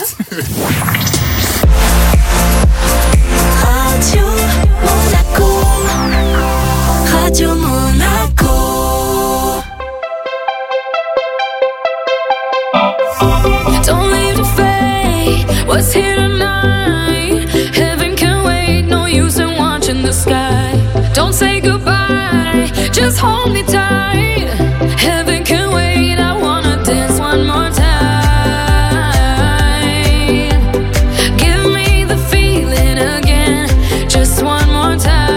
Radio Monaco. Radio Monaco. Don't leave the fate. What's here tonight? Heaven can wait. No use in watching the sky. Don't say goodbye. Just hold me tight. Heaven can wait. I wanna dance one more time. Give me the feeling again. Just one more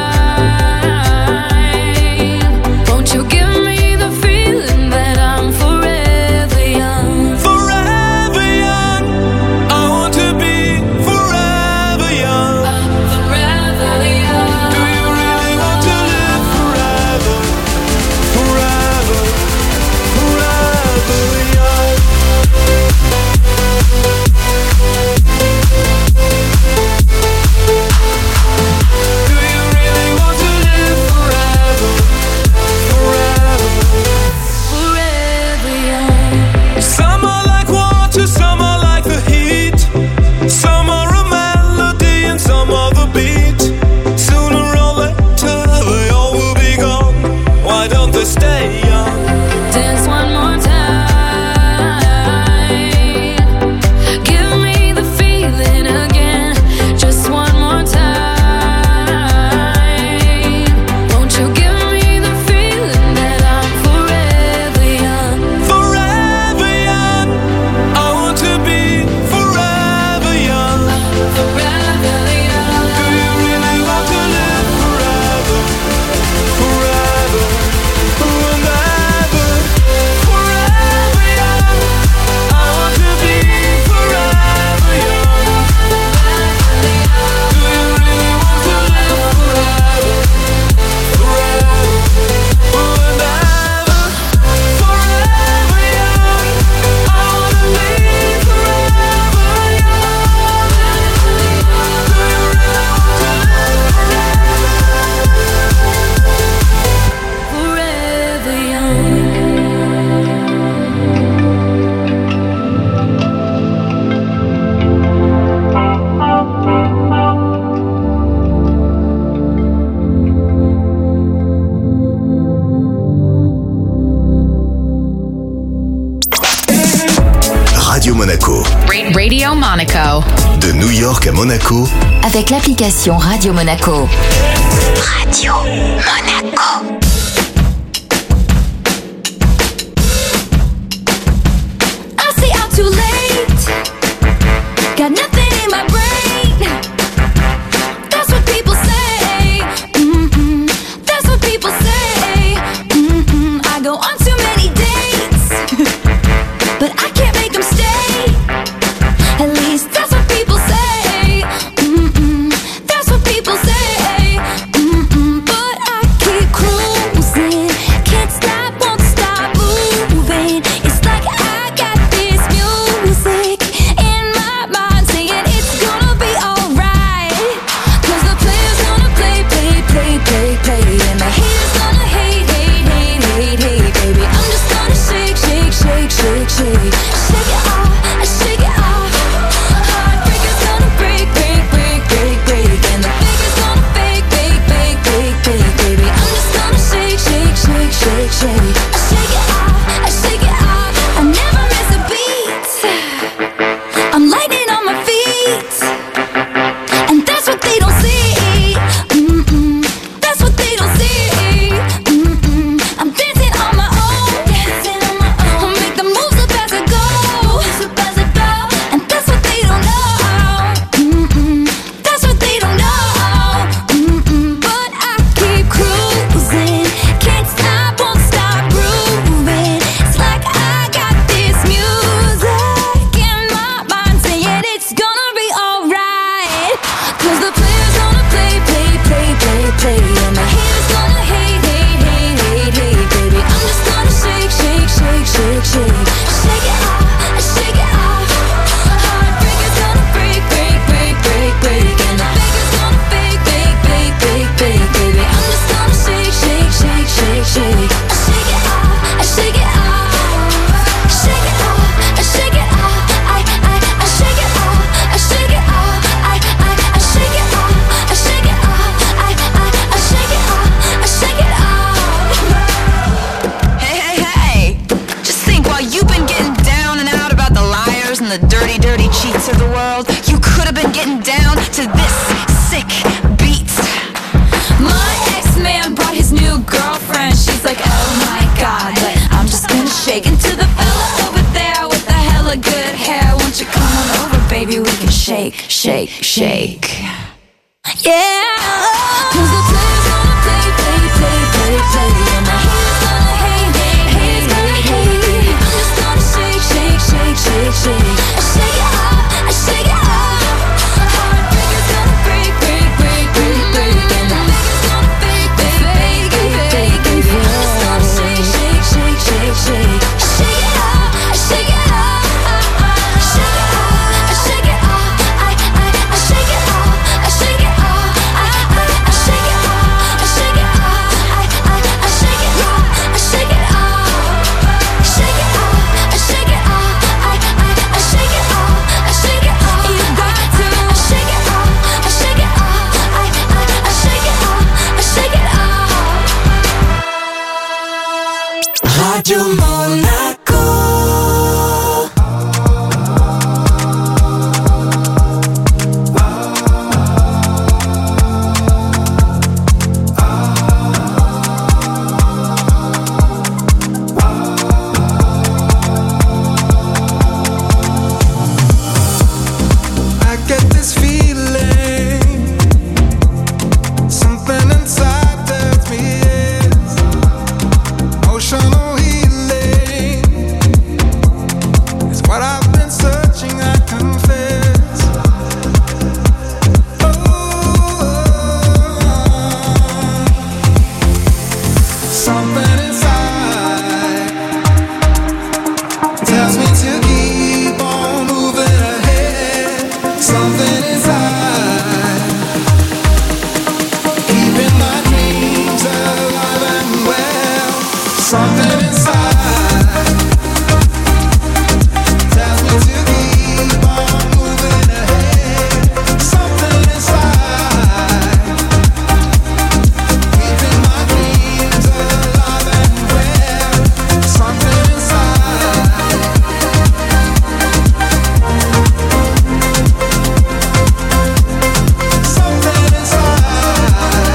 time. Won't you give me the feeling that I'm forever young? Forever young. I want to be forever young. Forever young. Do you really want to live forever? Forever, forever young. Do you really want to live forever? Forever. Forever young. Some are like water, some are like the heat. Some are a melody and some are the beat. Sooner or later they all will be gone. Why don't they stay young? Dance one more time. Give me the feeling again. Just one more time. Won't you give me the feeling that I'm forever young? Forever young. I want to be forever young. Forever young. Do you really want to live forever? Forever and ever. Forever young. I want to be forever young. Do you really want to live forever? Forever and ever. Forever young. I want to be forever young. Do you really want to live Forever young. Radio Monaco. Radio Monaco. De New York à Monaco, Avec l'application Radio Monaco. Radio Monaco. I say I'm too late. Got nothing in my brain. That's what people say. That's what people say. I go on too many dates, but I can't make them stay. At least that's what people say. That's what people say. But I keep cruising. dirty, dirty cheats of the world. You could have been getting down to this sick beat. My ex-man brought his new girlfriend. She's like, oh my god, but I'm just gonna shake into the fella over there with the hella good hair. Won't you come on over, baby, we can shake, shake, shake. Yeah, 'cause the players gonna play, play, play, play, play, and the haters gonna hate, haters gonna hate. I'm just gonna shake, shake, shake, shake, shake. I shake it up, I shake it up. Heartbreakers gonna break, break, break, break, break, and the fakers gonna fake, fake, fake, fake, fake. I'm just gonna shake, shake, shake, shake, shake. I shake it up, I shake it up. I shake it up, I shake it up. I shake it up, I shake it up. I shake it up, I shake it up. I shake it up, I shake it up. Shake it up, I shake it up. I shake it up, I shake it up. You got to shake it up, I shake it up. I shake it up, I shake it up. Radio Monaco. I get this feeling, something inside tells me it's emotional healing. It's what I've been searching, I confess. Something inside tells me to keep on moving ahead. Something inside keeping my dreams alive and well. Something inside tells me to keep on moving ahead. Something inside keeping my dreams alive and well. Something inside. Something inside.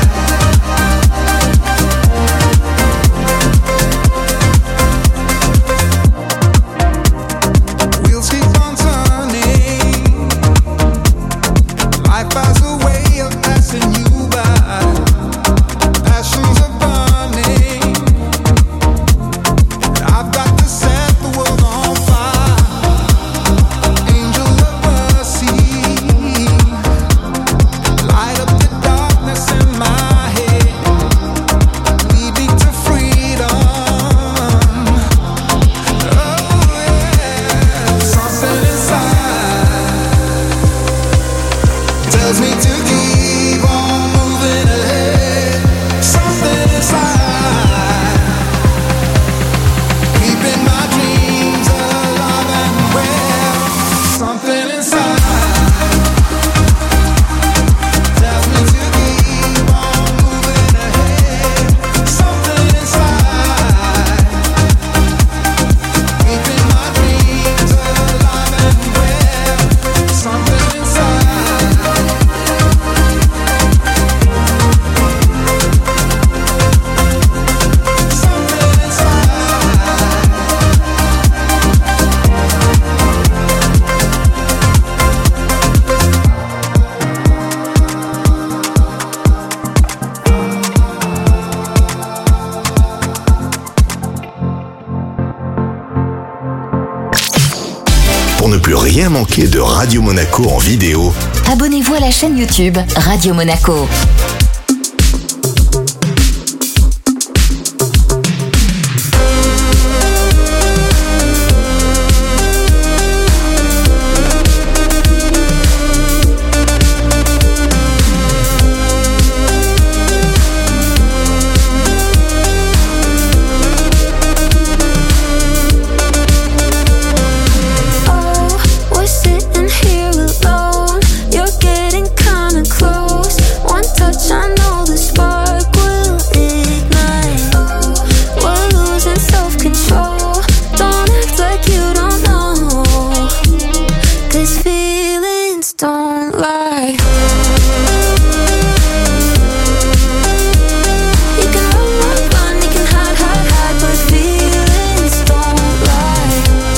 Wheels keep on turning. Life has a way of passing you by. Passions are burning. I've got to set the world on fire. Angel of mercy, light up the darkness in my head. Lead me to freedom. Oh yeah, something inside tells me to keep on moving ahead. Something inside keeping my dreams alive and well. Something inside tells me to keep on moving ahead. Something inside keeping my dreams alive and well. Something inside. Something inside. Pour ne plus rien manquer de Radio Monaco en vidéo, Abonnez-vous à la chaîne YouTube Radio Monaco. Oh, we're sitting here alone. You're getting kinda close. One touch, I don't lie. You can run, run, run, you can hide, hide, hide, but feelings don't lie.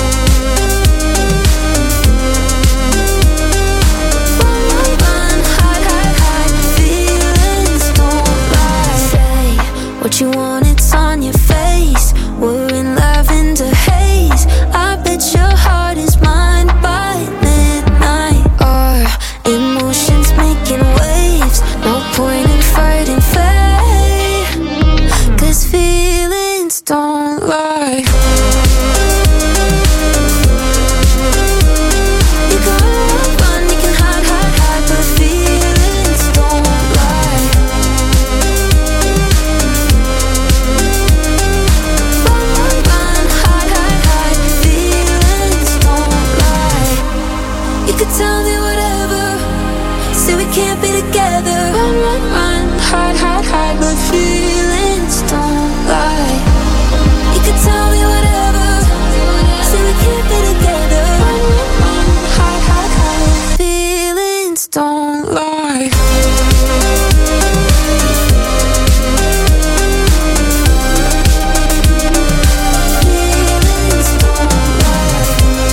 Run, run, run, hide, hide, hide, feelings don't lie. Say what you want, it's on your face. We're in lavender haze. I bet your heart is mine by midnight. Our emotions making waves. No point in fighting fate, 'cause feelings don't lie. You can run, run, you can hide, hide, hide, but feelings don't lie. Run, run, run, hide, hide, hide, feelings don't lie. You could tell me whatever, say we can't be together. Run, run, run, hide, hide, hide, but feelings don't lie. You could tell me whatever, say we can't be together. Run, run, run, hide, hide, hide, feelings don't lie. Feelings don't lie.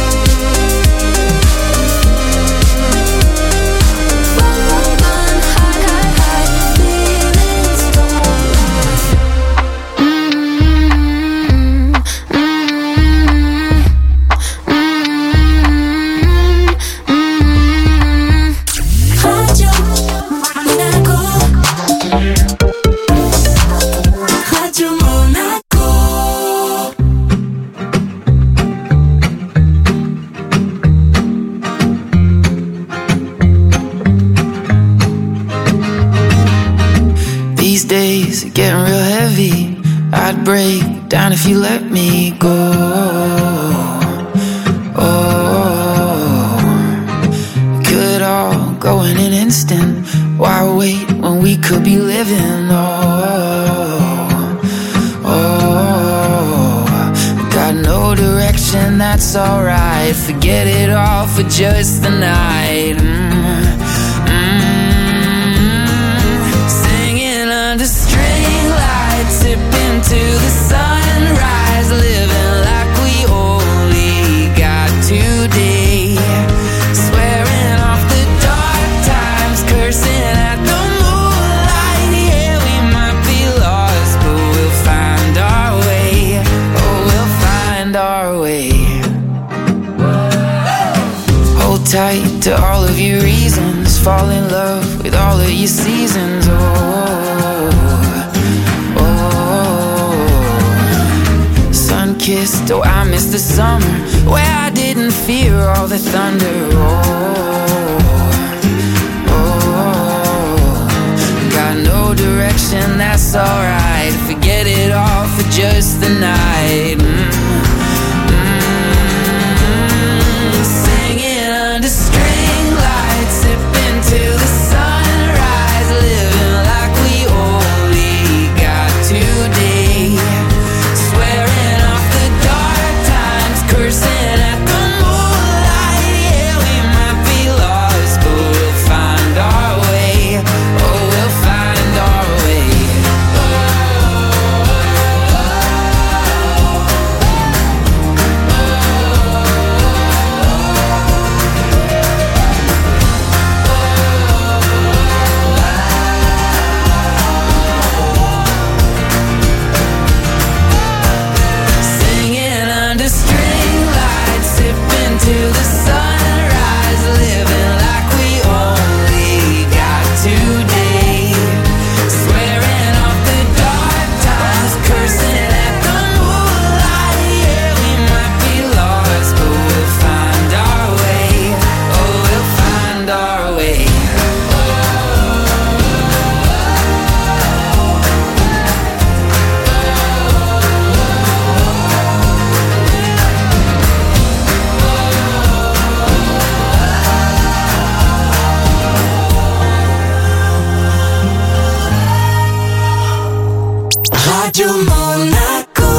Run, run, run, hide, hide, hide, feelings don't lie. Radio Monaco. Radio Monaco. These days are getting real heavy. I'd break down if you let me go. Oh, it could all go in an instant. Why wait when we could be living? Oh, got no direction, that's alright. Forget it all for just the night. Singing under string lights, sipping to the sunrise, living like we only got today. Swearing off the dark times, cursing at the moonlight. Yeah, we might be lost, but we'll find our way. Oh, we'll find our way. Hold tight to all of your reasons. Fall in love with all of your seasons. Sun-kissed, oh, I miss the summer where I didn't fear all the thunder. Got no direction, that's alright. Forget it all for just the night. Singing under string lights, sipping to the sunrise, living like we only got today. Swearing off the dark times, cursing at the moonlight. Yeah, we might be lost, but we'll find our way. Oh, we'll find our way. Singing under string lights, sipping to the sunrise, living like we only got today. Swearing off the dark times, cursing at the moonlight. Yeah, we might be lost, but we'll find our way. Oh, we'll find our way. Radio Monaco.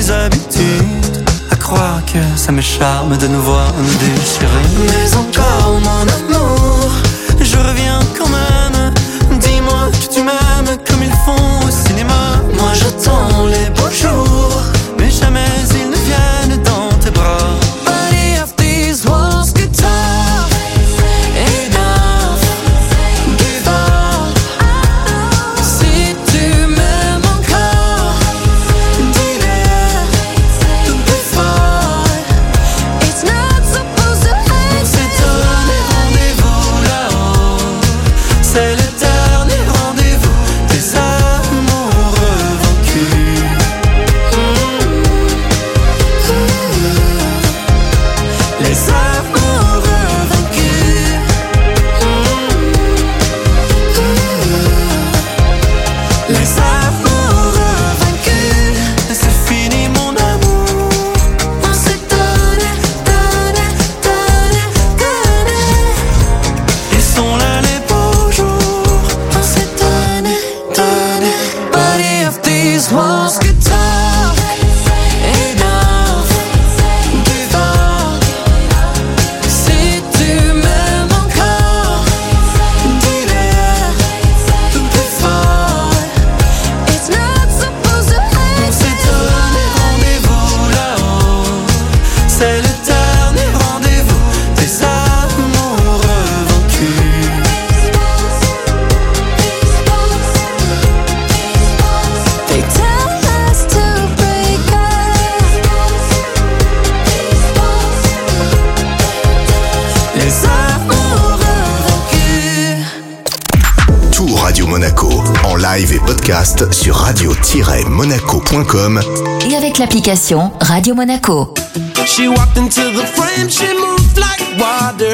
mes habitudes, à croire que ça me charme de nous voir nous déchirer. Mais encore mon amour, je reviens quand même. Dis-moi que tu m'aimes comme ils font au cinéma. Moi j'attends les beaux jours, mais jamais ils ne viennent dans tes bras. But if these walls could talk, enough, give up. Si tu m'aimes encore, dis-le plus fort. It's not supposed to happen. C'est un rendez-vous là-haut, c'est le dernier rendez-vous des amoureux vaincus. Les amoureux vaincus. Les amoureux vaincus. C'est fini mon amour. On s'est donné, donné, donné, donné. Ils sont là les beaux jours. On s'est donné, donné. But if these walls could talk, enough, give up. Si tu m'aimes encore, dis-le plus fort. It's not supposed to On s'est donné rendez-vous là-haut, c'est le dernier rendez-vous des amoureux vaincus. They tell us to break up. Les amoureux vaincus. Tout Radio Monaco, en live et podcast sur radio-monaco.com Et avec l'application Radio Monaco. She walked into the frame, she moved like water.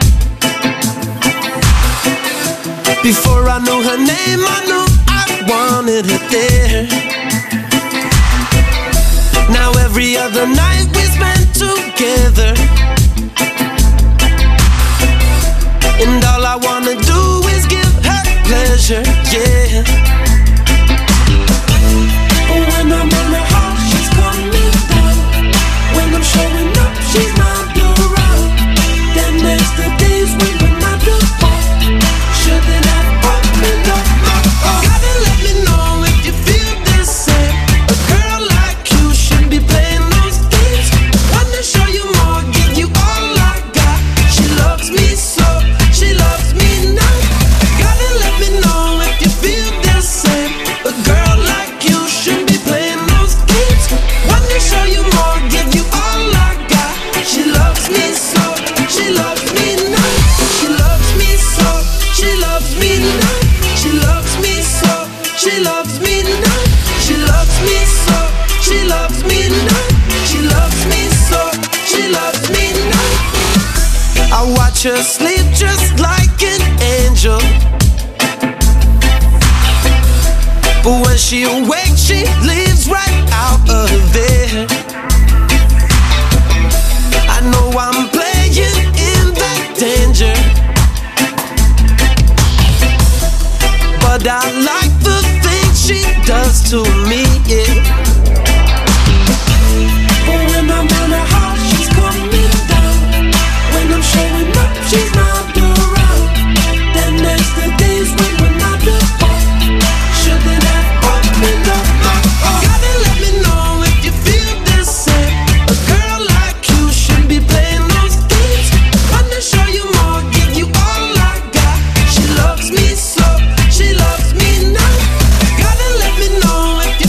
Before I knew her name, I knew I wanted her there. Now every other night we spend together, and all I wanna do is give her pleasure, yeah. When I'm in the house, she's coming down. When I'm showing up, she's not around. Then there's the days when we're not apart. Shouldn't have opened up my heart. Gotta let me know if you feel the same. A girl like you shouldn't be playing those games. Wanna show you more, give you all I got. She loves me so, she loves me now. Gotta let me know if you feel the same. A girl like you shouldn't be playing those games. Wanna show you more, give you all I got. She loves me so, she loves me now. She loves me so, she loves me now. She loves me so, she loves me now. She loves me so, she loves me now. She loves me so, she loves me now. I watch her sleep just like an angel, but when she awakes, she leaves right out of there. I know I'm playing in that danger, but I like the things she does to me, yeah. But when I'm in the house, she's coming down. When I'm showing up, she's not around. Then there's the days when we're not apart. Shouldn't have opened up my heart. Gotta let me know if you feel the same. A girl like you shouldn't be playing those games. Wanna show you more, give you all I got. She loves me so, she loves me now. Gotta let me know if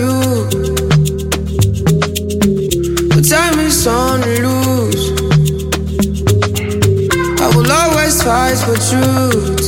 you. But time is on the loose. I will always fight for truth.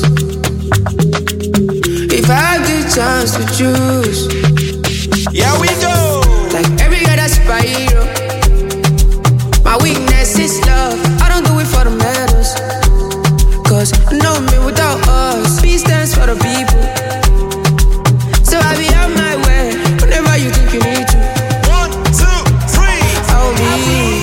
If I had the chance to choose. Yeah, we go. Like every other spiral. My weakness is love. I don't do it for the medals. Cause no me without us. Peace stands for the people. So I be on my way whenever you think you need to. 1, 2, 3. I'll be.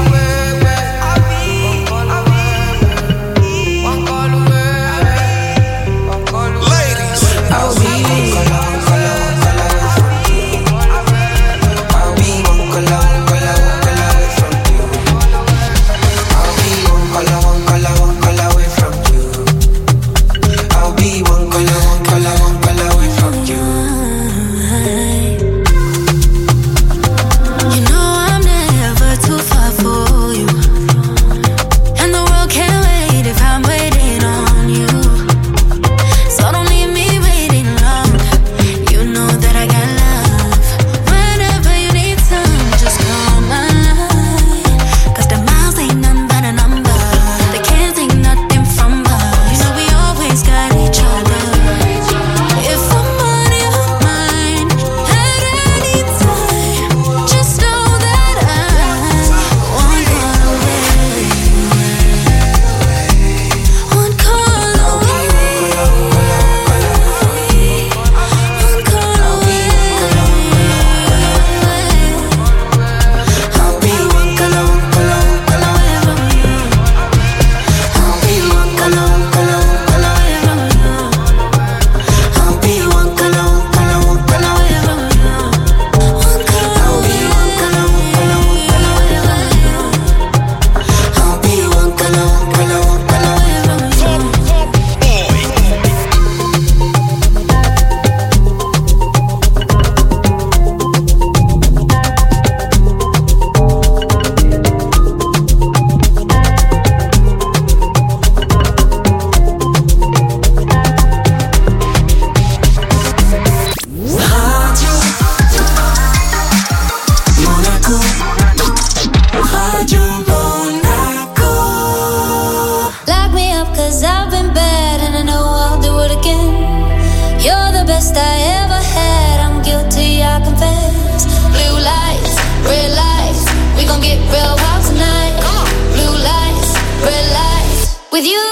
With you.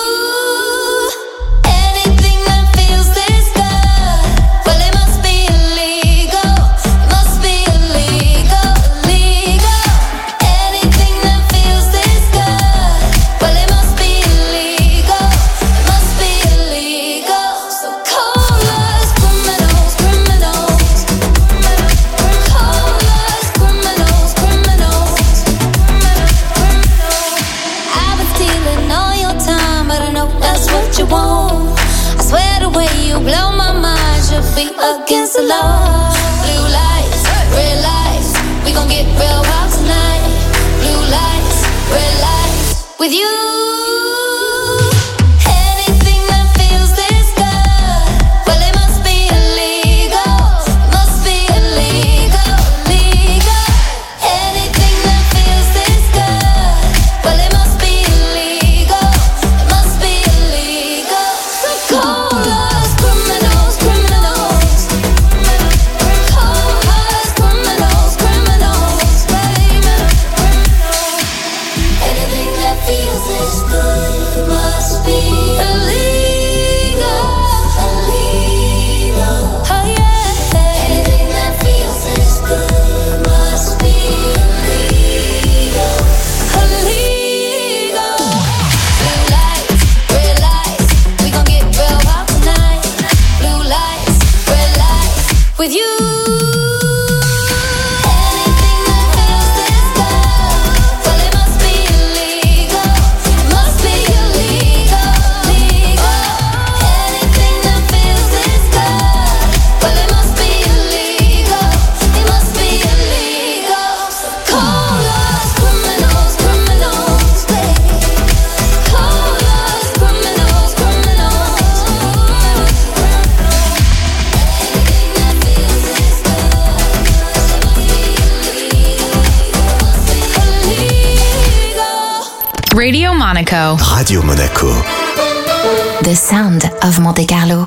Against the law. Blue lights, red lights. We gon' get real wild tonight. Blue lights, red lights. With you. Anything that feels this good, well it must be illegal. It must be illegal, illegal. Anything that feels this good, well it must be illegal. It must be illegal. So call us criminals, criminals. Feels this good. Radio Monaco. Radio Monaco. The sound of Monte Carlo.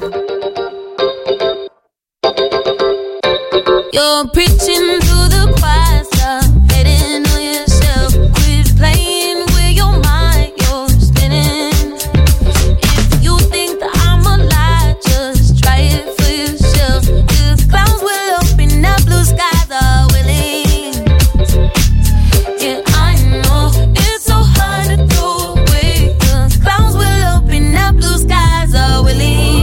You're preaching to the choir, stop hating on yourself. Quit playing with your mind, you're spinning. If you think that I'm a lie, just try it for yourself. Cause clouds will open up, blue skies are willing. Yeah, I know it's so hard to throw away. Cause clouds will open up, blue skies are willing.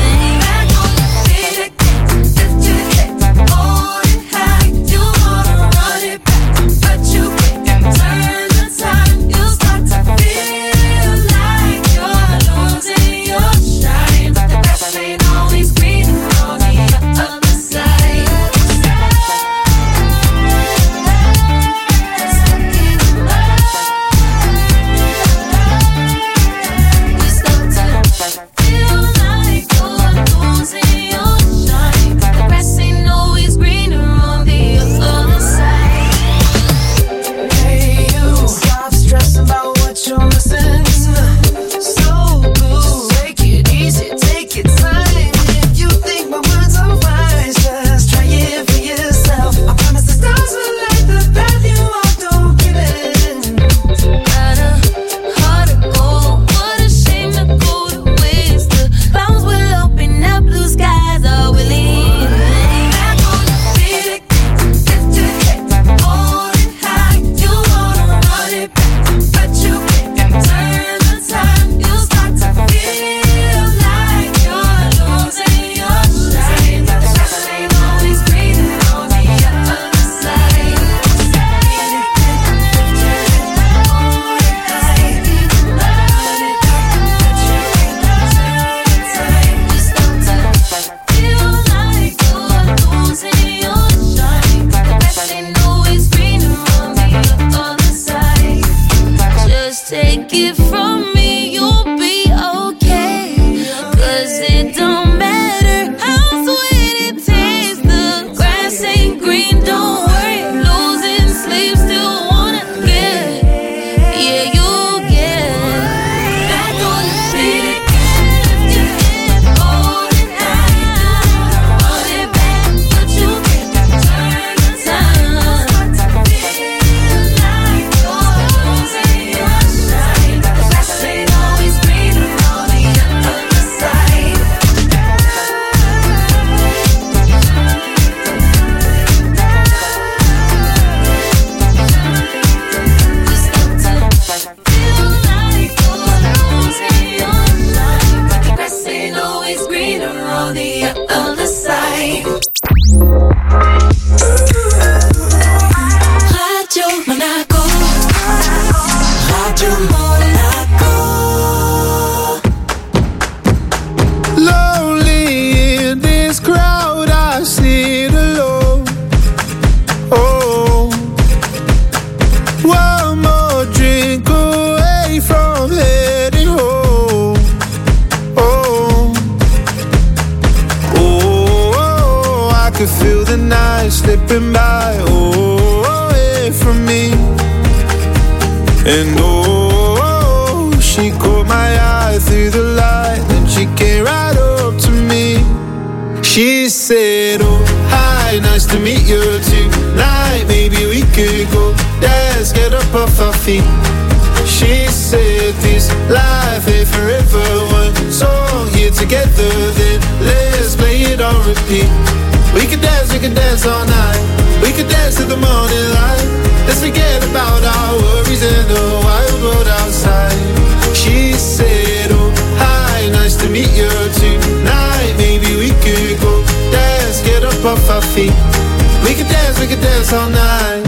She said this life ain't forever. One song here together, then let's play it on repeat. We could dance all night. We could dance to the morning light. Let's forget about our worries and the wild world outside. She said, oh hi, nice to meet you tonight. Maybe we could go dance, get up off our feet. We could dance all night.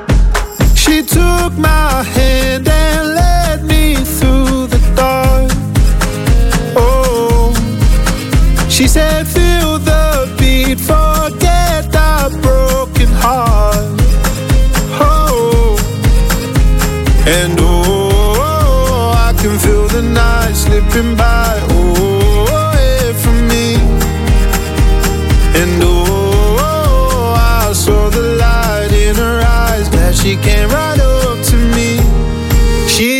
She took my hand and led me through the dark. Oh, she said, feel the beat, forget the broken heart. Oh, and oh, I can feel the night slipping by. Oh, away from me. And oh, I saw the light in her eyes. Glad she came right up to me. She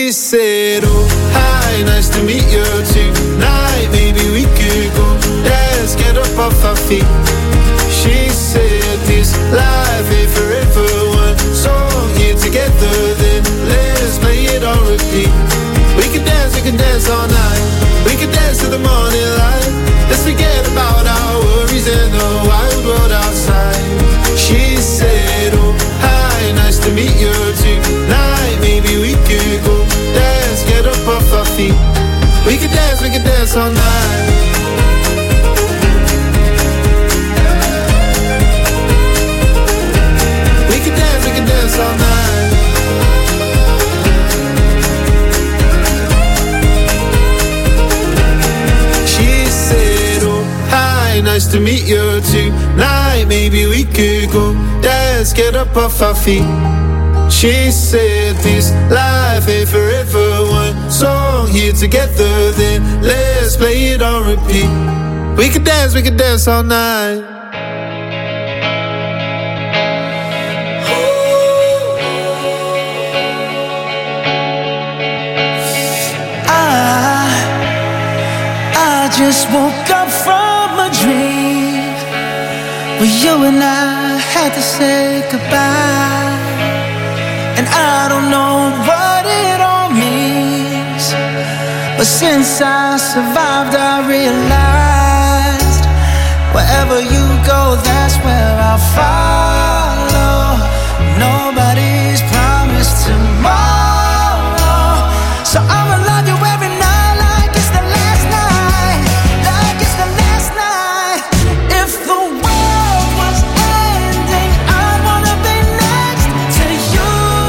life ain't forever. One song here together, then let's play it on repeat. We can dance all night. We can dance to the morning light. Let's forget about our worries and the wild world outside. She said, oh, hi, nice to meet you tonight. Maybe we could go dance, get up off our feet. We can dance all night. We can dance all night. She said, oh, hi, nice to meet you tonight. Maybe we could go dance, get up off our feet. She said, this life ain't forever. One song here together, then let's play it on repeat. We can dance all night. I just woke up from a dream where you and I had to say goodbye. And I don't know what it all means, but since I survived I realized wherever you go, that's where I'll follow. Nobody's promised tomorrow, so I'ma love you every night like it's the last night, like it's the last night. If the world was ending, I'd wanna be next to you.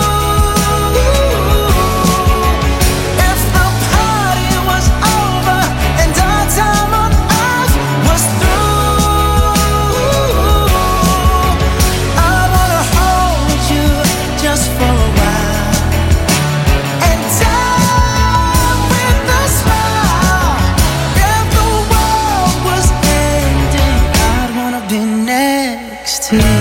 If the party was over and our time on earth was through, I wanna hold you just for a while and die with a smile. If the world was ending, I'd wanna be next to you.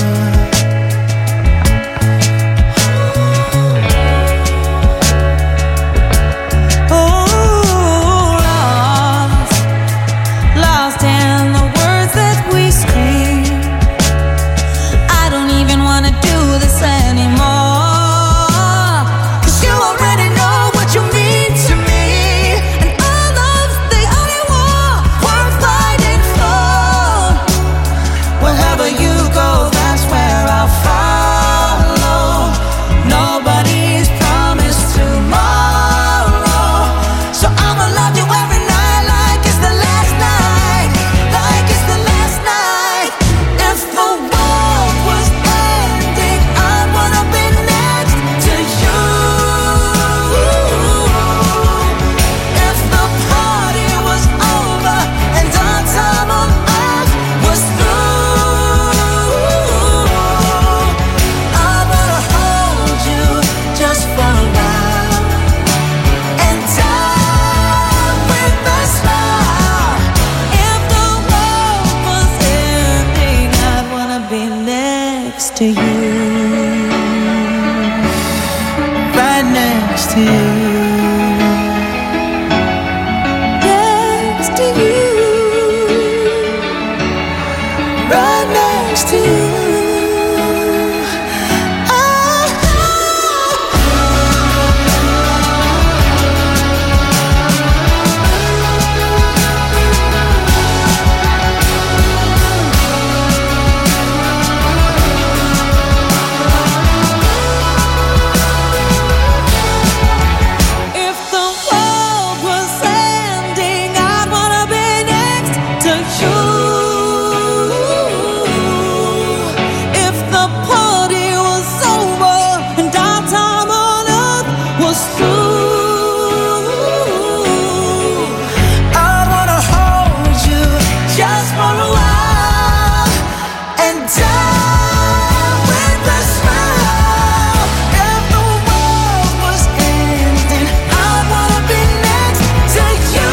Lost in the words that we scream. I don't even wanna do this anymore, 'cause you already know what you mean to me, and our love's the only war worth fighting for. Wherever you go, that's where I'll follow. Nobody's promised tomorrow, so I'ma love you every night like it's the last night, like it's the last night. If the world was ending, I'd wanna be next to you. If the party was over and our time on earth was through, I wanna hold you just for a while and die with a smile. If the world was ending, I'd wanna be next to you. Right next to you. Next to you. Right next to you. If the world was ending, I'd wanna be next to you. If the party was over and our time on earth was through, I wanna hold you just for a while and die with a smile. If the world was ending, I wanna be next to you.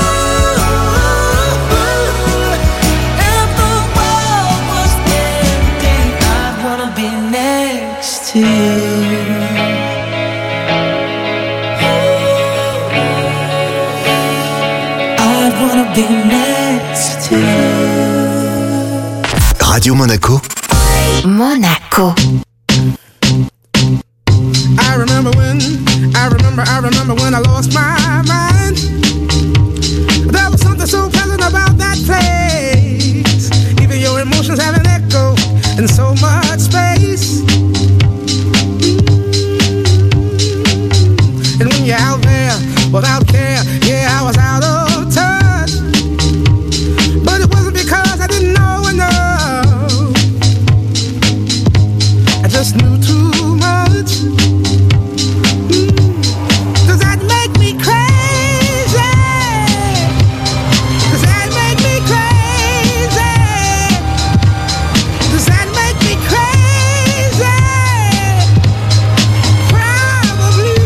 If the world was ending, I wanna be next to you. I wanna be next to you. Radio Monaco, Monaco. I remember when I lost my mind. There was something so pleasant about that place. Even your emotions have an echo in so much space. And when you're out there without care, yeah, I was out of touch. But it wasn't because I didn't know enough. I just knew too much. Does that make me crazy? Does that make me crazy? Does that make me crazy? Probably.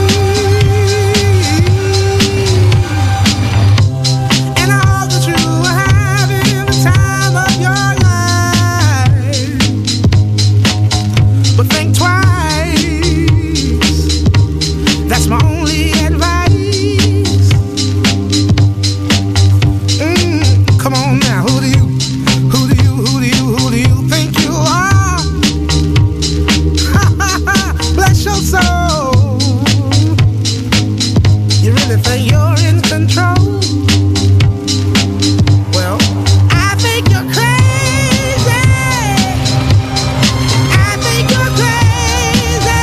And I hope that you are having the time of your life. But think twice. That's my only advice. Come on now, who do you think you are? Bless your soul. You really think you're in control? Well, I think you're crazy. I think you're crazy.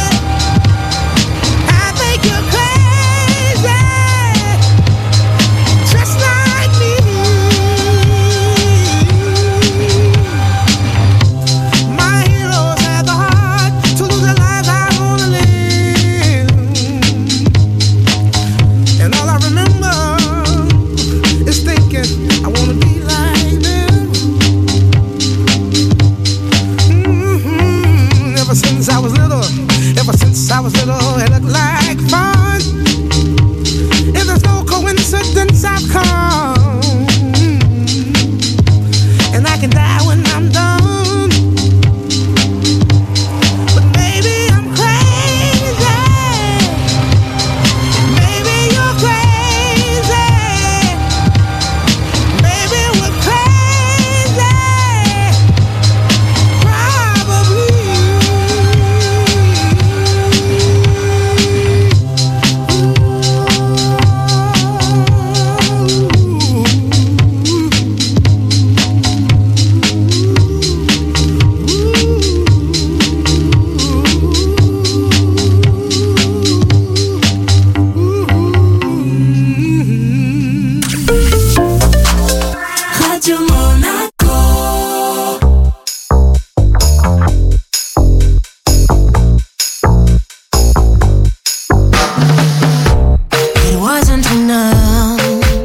I think you're crazy. Just like me. My heroes had the heart to lose their lives. I wanna live. And all I remember is thinking I wanna be like them. Ever since I was little, it looked like fun. If there's no coincidence, I've come. And I can die when I'm done. But maybe I'm crazy. Maybe you're crazy. Maybe we're crazy. Probably. Radio Monaco. It wasn't enough,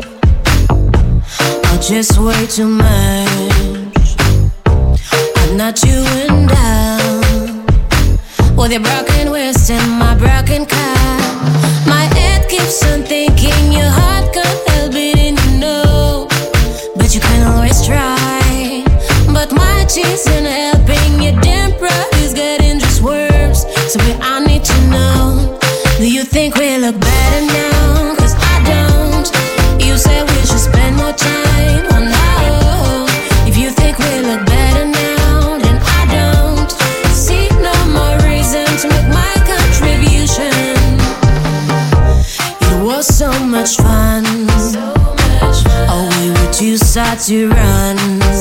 or just way too much. I'm not you and down with your broken waist and my broken car. My head keeps on thinking your heart can't help it, and you know, but you can always try. But my cheese ain't helping, your damn pride is getting just worse. So I need to know, do you think we look better now? 'Cause I don't. You said we should spend more time. Oh no, if you think we look better now, then I don't see no more reason to make my contribution. It was so much fun. Oh, we were too sad to run.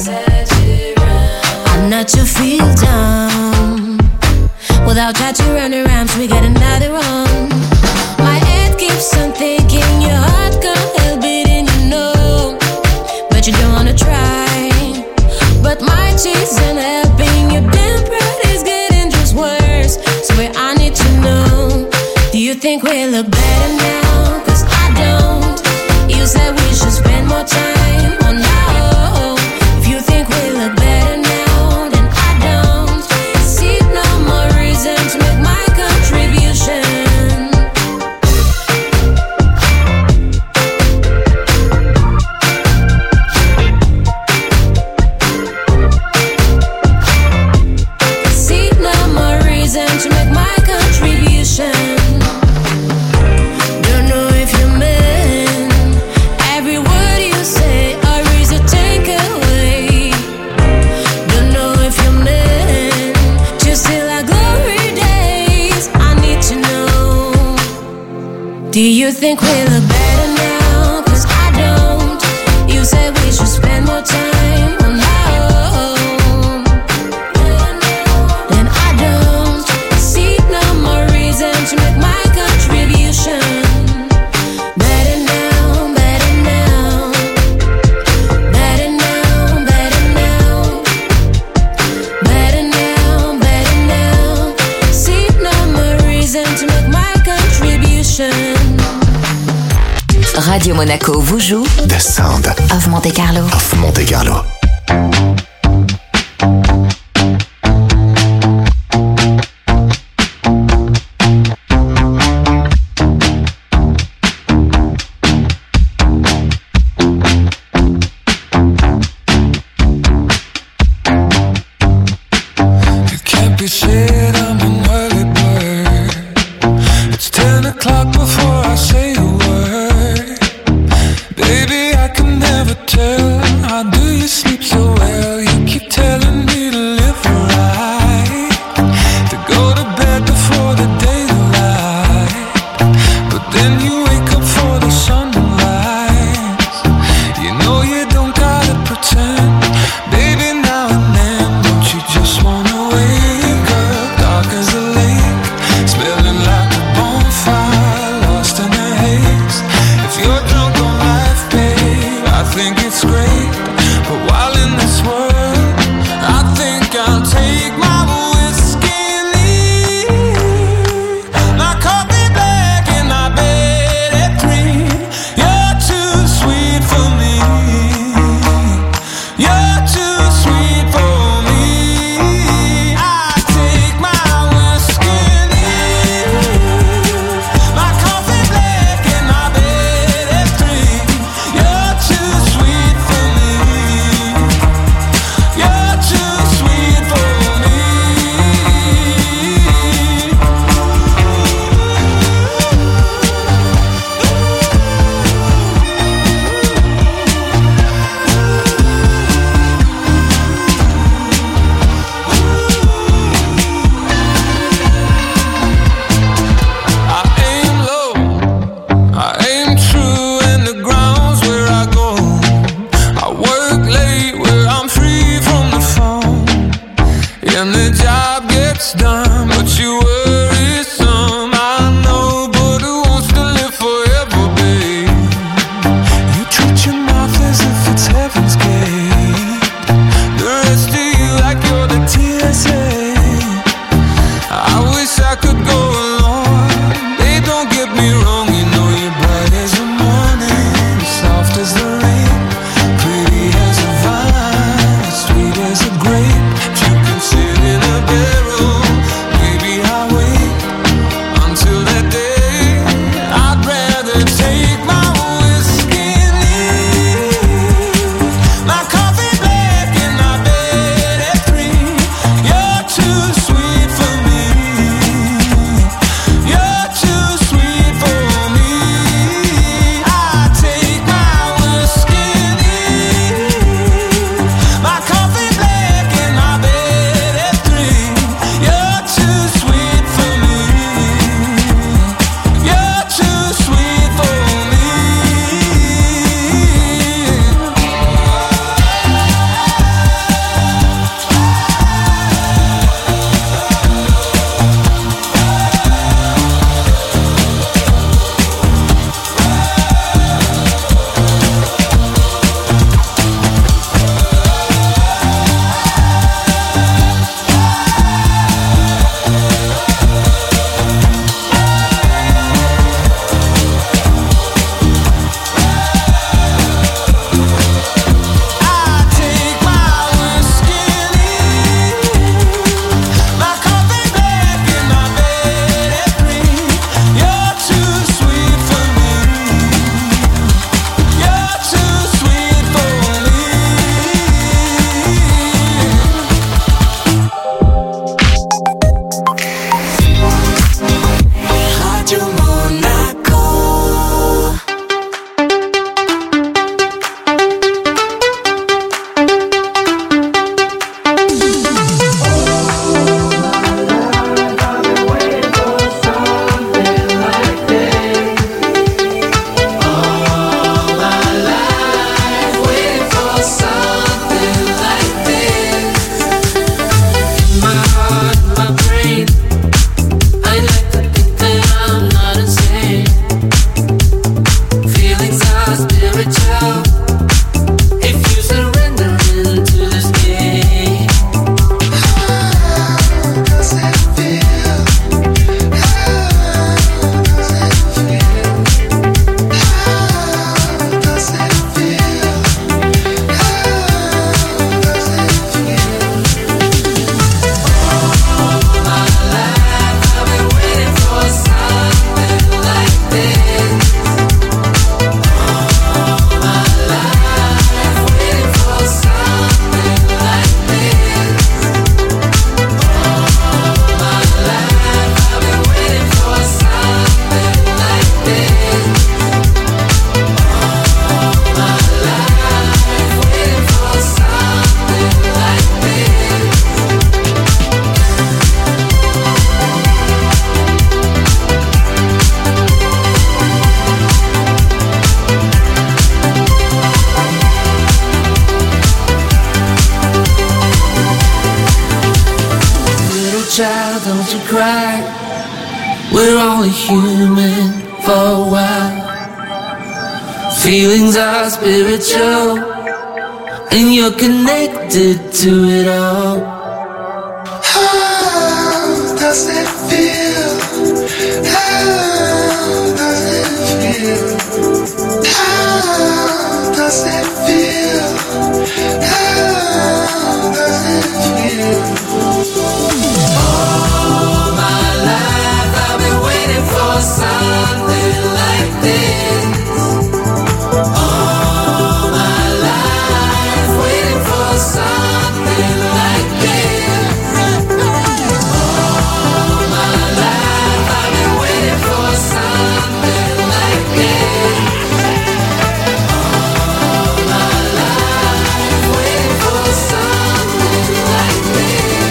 I'm not to feel dumb. Without trying to run around, so we get another one. My head keeps on thinking your heart can't help it, and you know, but you don't wanna try. But my cheese ain't helping, your damn pride is getting just worse. So I need to know, do you think we look better now? 'Cause I don't. You said we should spend more time. Oh no, if you think we look better now, then I don't see no more reason to make my contribution. Do you think we look better now? 'Cause I don't. You said we should spend more time alone, and I don't see no more reason to make my contribution. Better now, better now, better now, better now, better now, better now. See no more reason to make my contribution. Radio Monaco vous joue The Sound of Monte Carlo. of Monte Carlo. It can't be said I'm an early bird. It's 10 o'clock before I say a word. Baby, I can never tell. How do you sleep so well? You keep telling me to live right, to go to bed before the daylight. But then you wake up for the sunrise. You know you don't gotta pretend. Baby, now and then, don't you just wanna wake up dark as a lake, smelling like a bonfire, lost in a haze. If you're drunk on life, babe, I think it's great. But while in this world, I think I'll take my whiskey and leave. My coffee black and my bed at 3. You're too sweet for me. You're too sweet for me. I take my whiskey and leave. My coffee black and my bed at 3. You're too sweet for me. You're too sweet for me. I aim low, I aim true, and the ground's where I go. I work late where I'm free from the phone, and the job gets done, but you worry some. I know, but who wants to live forever, babe? You treat your mouth as if it's heaven's gate. The rest of you like you're the TSA. I wish I could go along. Babe, don't get me wrong, you know you're bright as the morning, soft as the rain, pretty as a vine, sweet as a grape. If you can sit in a barrel, baby, I will. child, don't you cry. We're only human for a while. Feelings are spiritual, and you're connected to it all. How does it feel? How does it feel? How does it feel? How does it feel? All my life I've been waiting for something like this. All my life waiting for something like this. All my life I've been waiting for something like this. All my life waiting for something like this.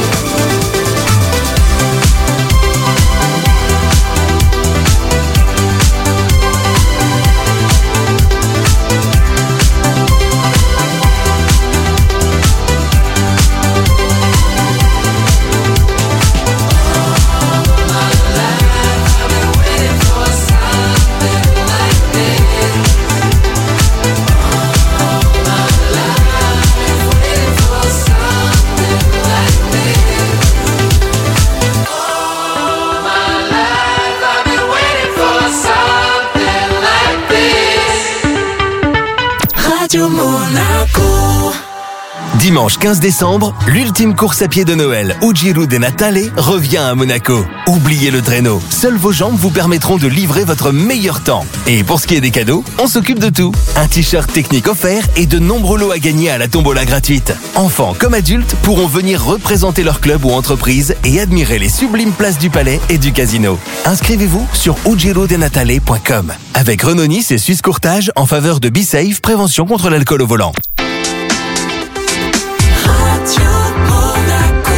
Radio Monaco. Dimanche 15 décembre, l'ultime course à pied de Noël, au Giro de Natale, revient à Monaco. Oubliez le traîneau. Seules vos jambes vous permettront de livrer votre meilleur temps. Et pour ce qui est des cadeaux, on s'occupe de tout. Un t-shirt technique offert et de nombreux lots à gagner à la tombola gratuite. Enfants comme adultes pourront venir représenter leur club ou entreprise et admirer les sublimes places du Palais et du Casino. Inscrivez-vous sur ogirodenatale.com. Avec Renault Nice et Suisse Courtage en faveur de Be Safe, prévention contre l'alcool au volant. Radio Monaco.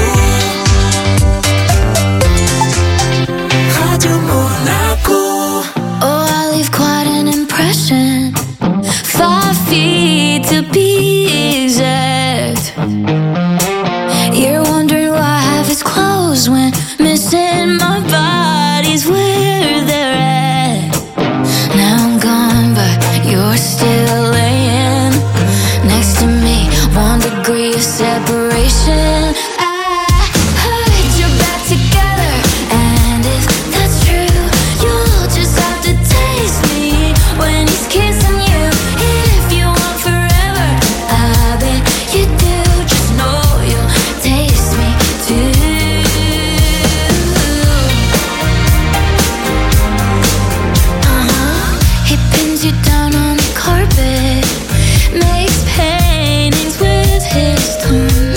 Radio Monaco. Oh, I leave quite an impression. 5 feet to be exact. You're wondering why I have his clothes when missing my body's where they're at. Now I'm gone, but you're still laying next to me. 1 degree of separation. I heard you're back together, and if that's true, you'll just have to taste me when he's kissing you. If you want forever, I bet you do. Just know you'll taste me too. He pins you down on the carpet, makes paintings with his tongue.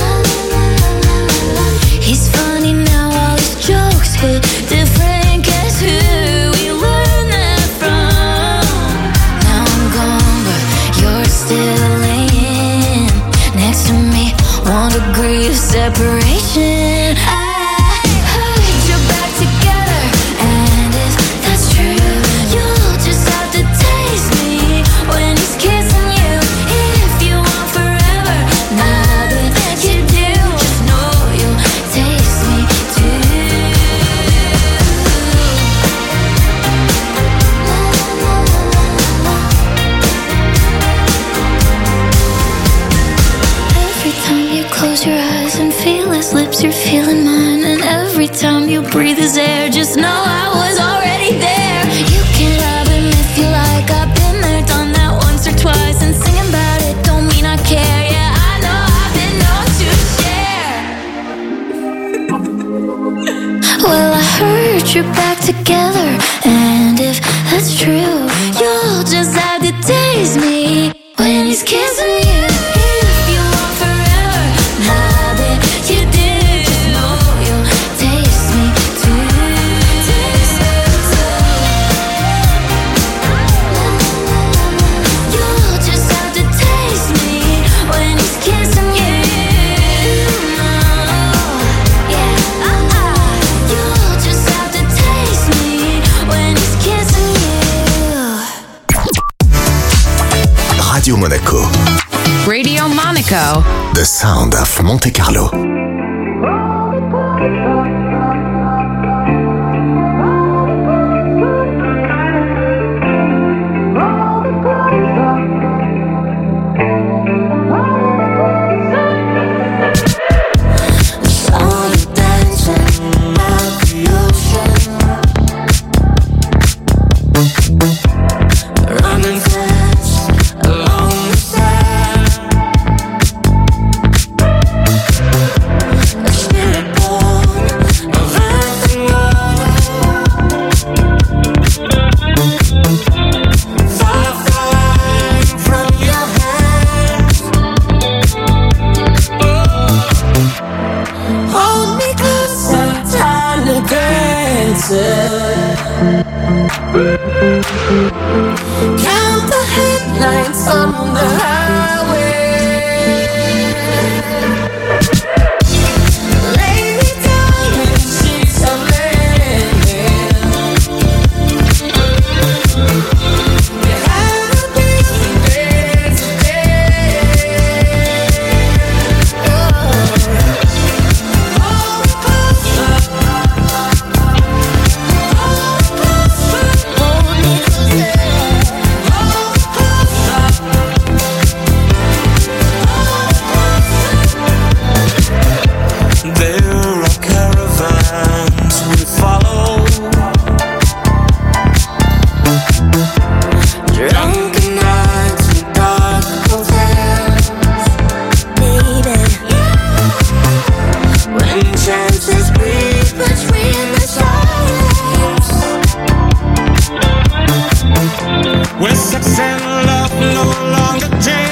He's funny now, all his jokes hit different. Guess who we learned that from? Now I'm gone, but you're still laying next to me. 1 degree of separation. I heard you're back together, and if that's true, you'll just have to taste me when he's kissing you. If you want forever, I bet you do. Just know you'll taste me too. Every time you close your eyes and feel his lips, you're feeling mine. And every time you breathe his air, just know I was already there. You can love him if you like. I've been there, done that once or twice. And singing about it don't mean I care. Yeah, I know I've been known to share. Well, I heard you're back together, and if that's true, you'll just have to taste me when he's kissing you. If you want forever, I bet you do. Just know you'll taste me too. You'll just have to taste me when he's kissing you. Yeah, you'll just have to taste me when he's kissing you. Radio Monaco. Radio Monaco. The sound of Monte Carlo. Count the headlights on the highway. Lay me down in sheets of linen. You had a beautiful day today. Hold closer. Hold me closer. There are caravans we follow. Drunken nights and dark hotels, baby. When chances breathe between the silence, when sex and love no longer dance.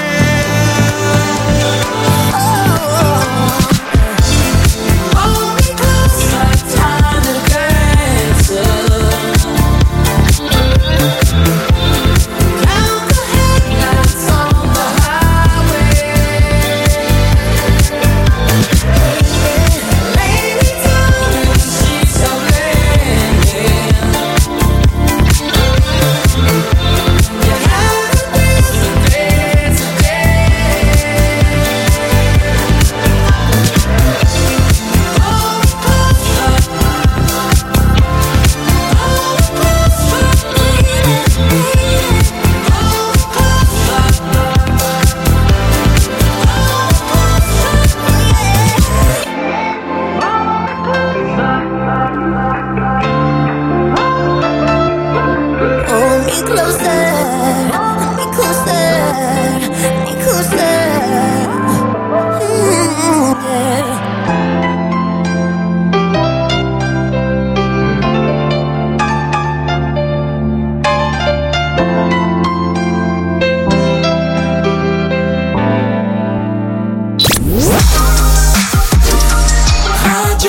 Hold me closer, time to dance. Count the headlights on the highway. Lay me down in sheets of linen. You had a beautiful day today. Hold closer. Hold closer, baby. Hold closer. Hold me closer, me closer, me closer. Yeah. Radio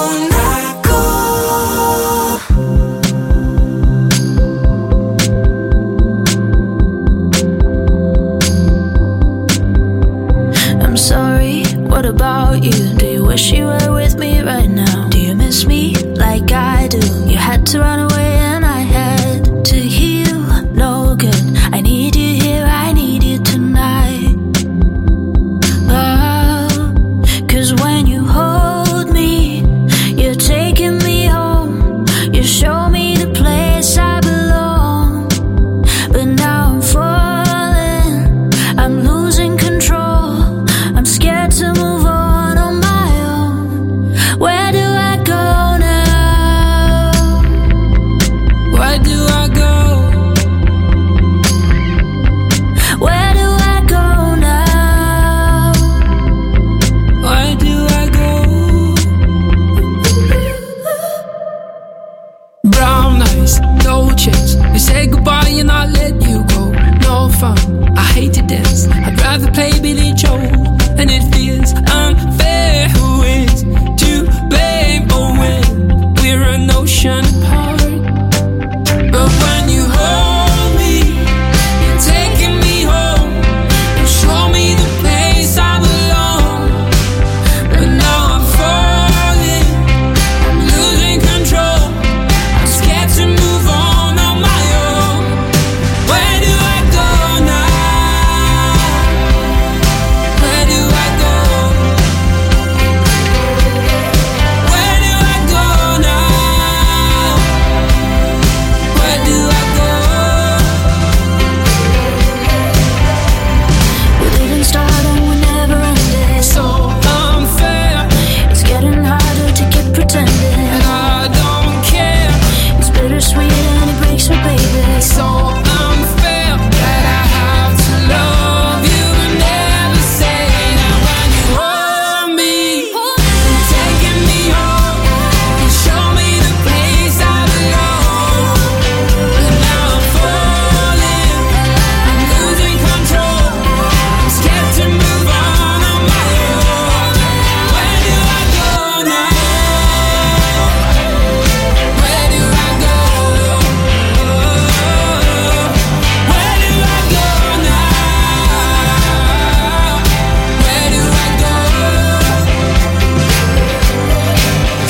Monaco.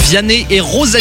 Vianney et Rosalie.